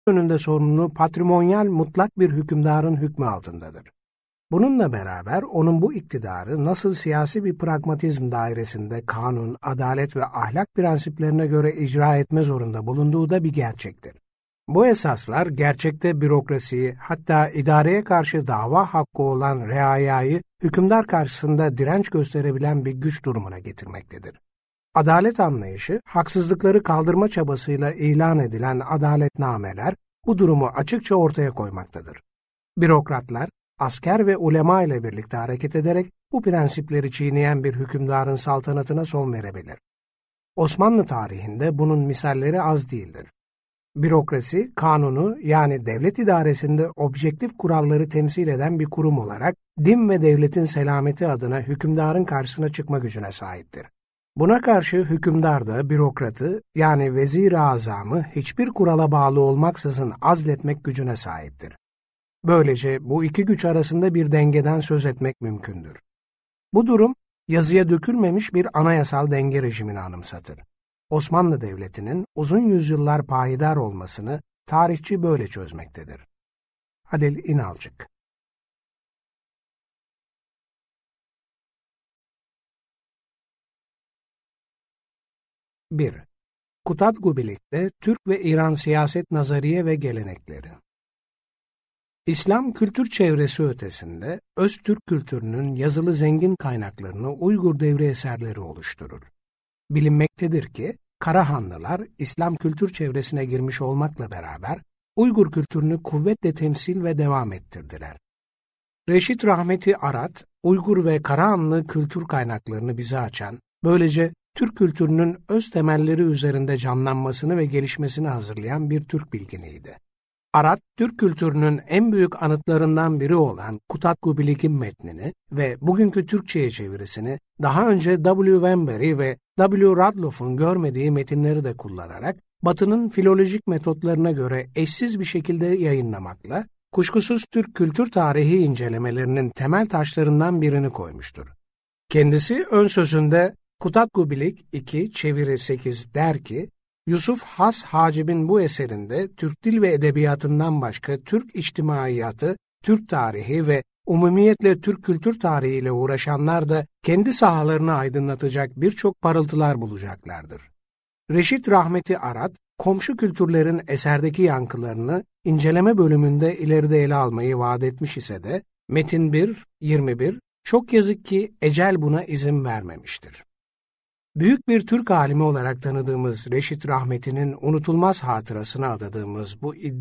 önünde sorumlu patrimonyal mutlak bir hükümdarın hükmü altındadır. Bununla beraber onun bu iktidarı nasıl siyasi bir pragmatizm dairesinde kanun, adalet ve ahlak prensiplerine göre icra etme zorunda bulunduğu da bir gerçektir. Bu esaslar gerçekte bürokrasiyi, hatta idareye karşı dava hakkı olan reayayı hükümdar karşısında direnç gösterebilen bir güç durumuna getirmektedir. Adalet anlayışı, haksızlıkları kaldırma çabasıyla ilan edilen adaletnameler bu durumu açıkça ortaya koymaktadır. Bürokratlar, asker ve ulema ile birlikte hareket ederek bu prensipleri çiğneyen bir hükümdarın saltanatına son verebilir. Osmanlı tarihinde bunun misalleri az değildir. Bürokrasi, kanunu yani devlet idaresinde objektif kuralları temsil eden bir kurum olarak din ve devletin selameti adına hükümdarın karşısına çıkma gücüne sahiptir. Buna karşı hükümdar da bürokratı yani vezir-i azamı hiçbir kurala bağlı olmaksızın azletmek gücüne sahiptir. Böylece bu iki güç arasında bir dengeden söz etmek mümkündür. Bu durum yazıya dökülmemiş bir anayasal denge rejimini anımsatır. Osmanlı Devleti'nin uzun yüzyıllar payidar olmasını tarihçi böyle çözmektedir. Halil İnalcık. Bir. Kutadgubilik'te Türk ve İran siyaset nazariye ve gelenekleri. İslam kültür çevresi ötesinde Öztürk kültürünün yazılı zengin kaynaklarını Uygur devri eserleri oluşturur. Bilinmektedir ki Karahanlılar İslam kültür çevresine girmiş olmakla beraber Uygur kültürünü kuvvetle temsil ve devam ettirdiler. Reşit Rahmeti Arat, Uygur ve Karahanlı kültür kaynaklarını bize açan, böylece Türk kültürünün öz temelleri üzerinde canlanmasını ve gelişmesini hazırlayan bir Türk bilginiydi. Arat, Türk kültürünün en büyük anıtlarından biri olan Kutadgubilik'in metnini ve bugünkü Türkçe'ye çevirisini daha önce W. Wembury ve W. Radloff'un görmediği metinleri de kullanarak Batı'nın filolojik metotlarına göre eşsiz bir şekilde yayınlamakla kuşkusuz Türk kültür tarihi incelemelerinin temel taşlarından birini koymuştur. Kendisi ön sözünde Kutadgubilik 2, çeviri 8 der ki, Yusuf Has Hacib'in bu eserinde Türk dil ve edebiyatından başka Türk içtimaiyatı, Türk tarihi ve umumiyetle Türk kültür tarihiyle uğraşanlar da kendi sahalarını aydınlatacak birçok parıltılar bulacaklardır. Reşit Rahmeti Arat, komşu kültürlerin eserdeki yankılarını inceleme bölümünde ileride ele almayı vaat etmiş ise de Metin 1, 21, çok yazık ki ecel buna izin vermemiştir. Büyük bir Türk alimi olarak tanıdığımız Reşit Rahmeti'nin unutulmaz hatırasına adadığımız bu